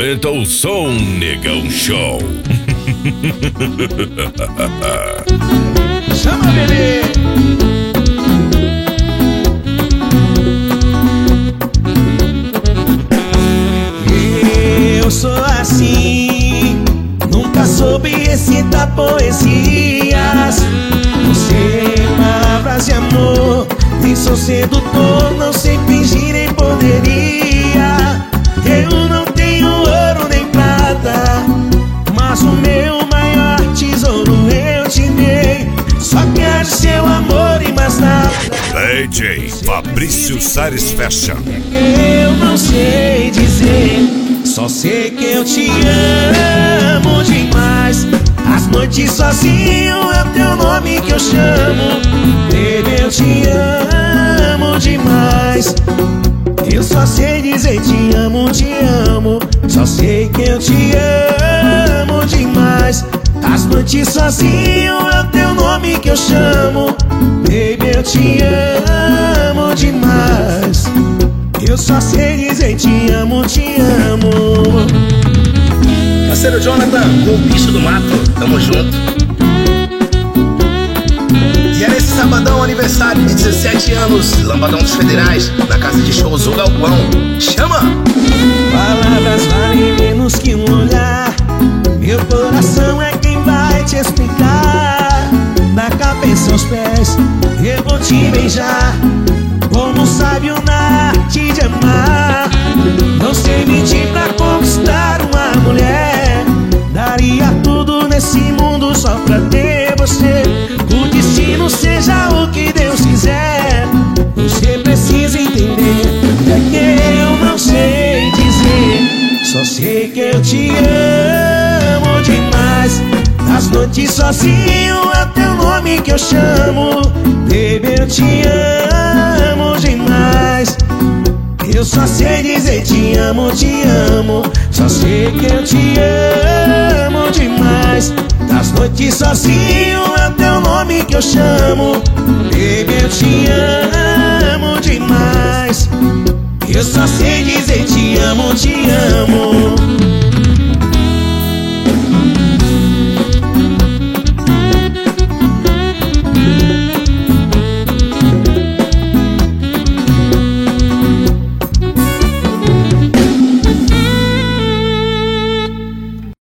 Aumenta o som, Negão Show. Chama, bebê. Eu sou assim, nunca soube recitar poesias. Não sei palavras de amor, nem sou sedutor, não sei fingir nem poderia. Eu não tenho ouro nem prata, mas o meu maior tesouro eu te dei. Só quero seu amor e mais nada. DJ Fabrício Sares Fashion. Eu não sei dizer, só sei que eu te amo demais. As noites sozinho é o teu nome que eu chamo. Baby, eu te amo demais. Eu só sei dizer te amo, só sei que eu te amo demais. As noites sozinho é o teu nome que eu chamo. Baby, eu te amo demais. Eu só sei dizer te amo. Parceiro Jonathan, o bicho do mato, tamo junto. E é nesse sabadão, aniversário de 17 anos, Lambadão dos Federais, na casa de shows O Galpão. Chama! Palavras valem menos que um olhar. Meu coração é quem vai te explicar. Da cabeça aos pés, eu vou te beijar, como sábio na arte de amar. Não sei mentir pra conquistar uma mulher. Daria tudo nesse mundo só pra ter você. O destino seja o que Deus quiser. Você precisa entender, é que eu não sei dizer. Só sei que eu te amo demais. Nas noites sozinho é o teu nome que eu chamo. Baby, eu te amo demais. Eu só sei dizer te amo. Só sei que eu te amo demais. Das noites sozinho é o teu nome que eu chamo. Baby, eu te amo demais. Eu só sei dizer te amo.